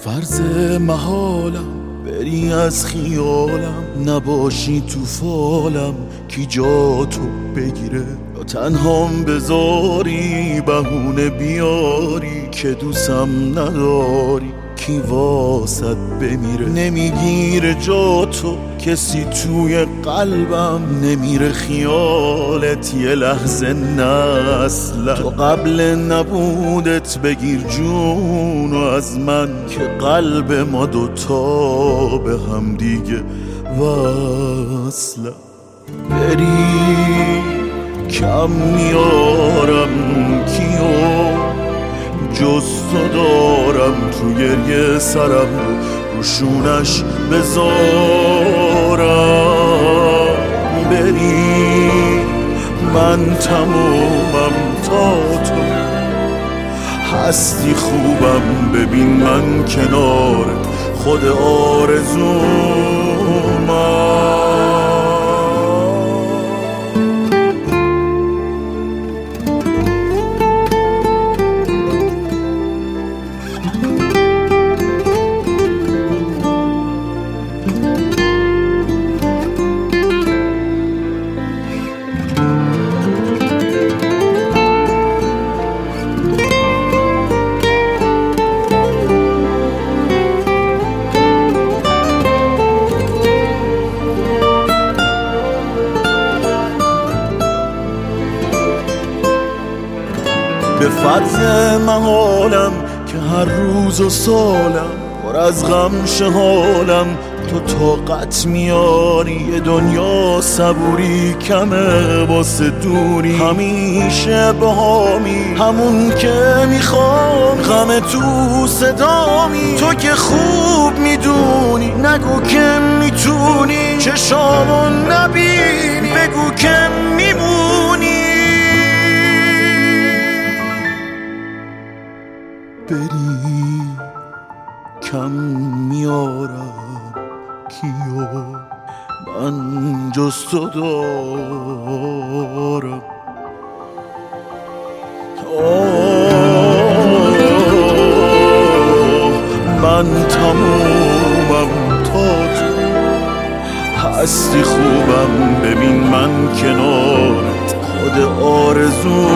فرض محالم بری از خیالم، نباشی تو فالم کی جا تو بگیره، یا تنهام بذاری بهونه بیاری که دوستم نداری کی واسد بمیره. نمیگیره جا تو کسی توی قلبم، نمیره خیالت یه لحظه نه اصلا. تو قبل نبودت بگیر جونو از من که قلب ما دوتا به هم دیگه وصله. بری کم میارم کیو جز تو دارم، تو گریه سرم رو شونش بذارم. بری من تمومم تا تو هستی خوبم، ببین من کنار خود آرزومم. به فرض محالم که هر روز و سالم پر از غم شه حالم، تو طاقت میاری یه دنیا صبوری کمه واسه دوری، همیشه بهامی همون که میخوام، غم تو صدامی تو که خوب میدونی، نگو که میتونی چشامو نبینی، بگو که میمونی. بری کم میارم کیو من جز تو دارم. من تمومم تا تو هستی خوبم، ببین من کنارت خود آرزو